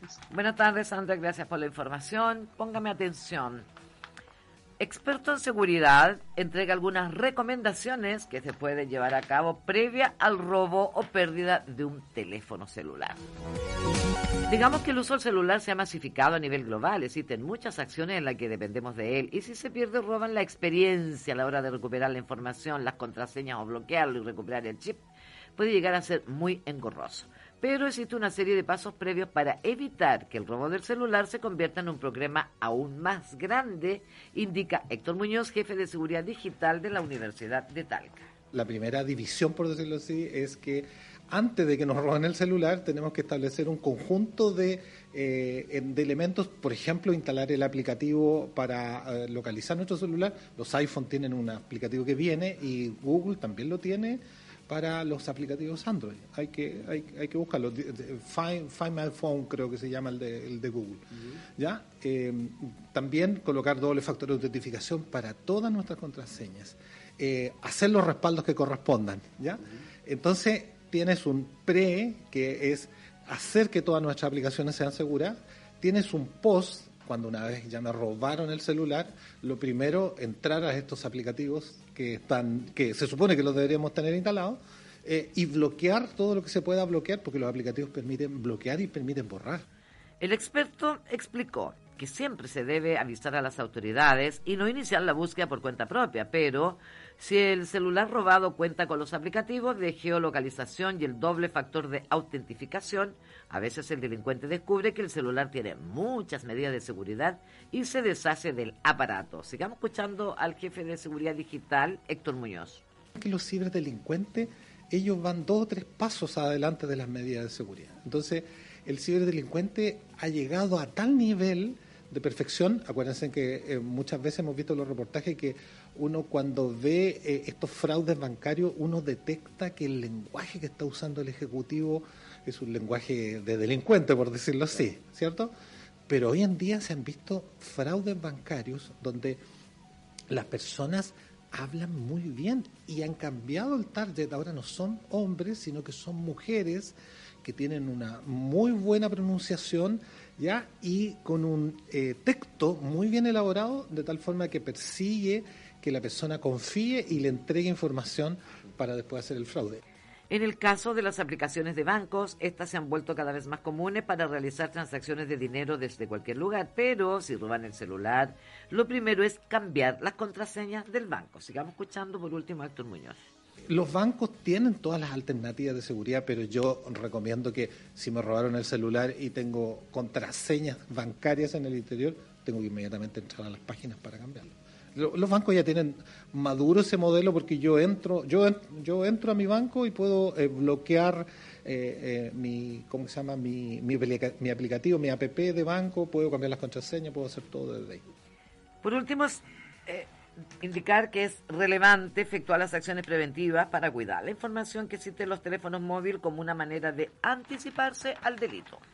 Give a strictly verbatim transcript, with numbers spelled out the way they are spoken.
Buenas tardes, Sandra. Gracias por la información. Póngame atención. Experto en seguridad entrega algunas recomendaciones que se pueden llevar a cabo previa al robo o pérdida de un teléfono celular. Digamos que el uso del celular se ha masificado a nivel global. Existen muchas acciones en las que dependemos de él. Y si se pierde o roban, la experiencia a la hora de recuperar la información, las contraseñas o bloquearlo y recuperar el chip puede llegar a ser muy engorroso. Pero existe una serie de pasos previos para evitar que el robo del celular se convierta en un problema aún más grande, indica Héctor Muñoz, jefe de seguridad digital de la Universidad de Talca. La primera división, por decirlo así, es que antes de que nos roben el celular tenemos que establecer un conjunto de, eh, de elementos, por ejemplo, instalar el aplicativo para eh, localizar nuestro celular. Los iPhone tienen un aplicativo que viene y Google también lo tiene para los aplicativos Android. Hay que hay, hay que buscarlo. Find, Find My Phone creo que se llama el de, el de Google. Uh-huh. ¿Ya? Eh, también colocar doble factor de autentificación para todas nuestras contraseñas. Eh, hacer los respaldos que correspondan. ¿Ya? Uh-huh. Entonces tienes un pre, que es hacer que todas nuestras aplicaciones sean seguras. Tienes un post, cuando una vez ya me robaron el celular, lo primero, entrar a estos aplicativos que están, que se supone que los deberíamos tener instalados, eh, y bloquear todo lo que se pueda bloquear, porque los aplicativos permiten bloquear y permiten borrar. El experto explicó que siempre se debe avisar a las autoridades y no iniciar la búsqueda por cuenta propia, pero si el celular robado cuenta con los aplicativos de geolocalización y el doble factor de autentificación, a veces el delincuente descubre que el celular tiene muchas medidas de seguridad y se deshace del aparato. Sigamos escuchando al jefe de seguridad digital, Héctor Muñoz. Que los ciberdelincuentes, ellos van dos o tres pasos adelante de las medidas de seguridad. Entonces, el ciberdelincuente ha llegado a tal nivel de perfección. Acuérdense que eh, muchas veces hemos visto en los reportajes que uno cuando ve eh, estos fraudes bancarios, uno detecta que el lenguaje que está usando el ejecutivo es un lenguaje de delincuente, por decirlo así, ¿cierto? Pero hoy en día se han visto fraudes bancarios donde las personas hablan muy bien y han cambiado el target. Ahora no son hombres, sino que son mujeres que tienen una muy buena pronunciación, ¿ya? Y con un eh, texto muy bien elaborado, de tal forma que persigue que la persona confíe y le entregue información para después hacer el fraude. En el caso de las aplicaciones de bancos, estas se han vuelto cada vez más comunes para realizar transacciones de dinero desde cualquier lugar, pero si roban el celular, lo primero es cambiar las contraseñas del banco. Sigamos escuchando por último a Héctor Muñoz. Los bancos tienen todas las alternativas de seguridad, pero yo recomiendo que si me robaron el celular y tengo contraseñas bancarias en el interior, tengo que inmediatamente entrar a las páginas para cambiarlo. Los bancos ya tienen maduro ese modelo, porque yo entro yo yo entro a mi banco y puedo eh, bloquear eh, eh, mi ¿cómo se llama? mi, mi mi aplicativo, mi app de banco, puedo cambiar las contraseñas, puedo hacer todo desde ahí. Por último, eh, indicar que es relevante efectuar las acciones preventivas para cuidar la información que existe en los teléfonos móviles como una manera de anticiparse al delito.